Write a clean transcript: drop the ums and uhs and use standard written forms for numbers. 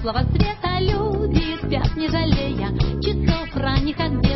теплого света люди спят, не жалея часов ранних огней.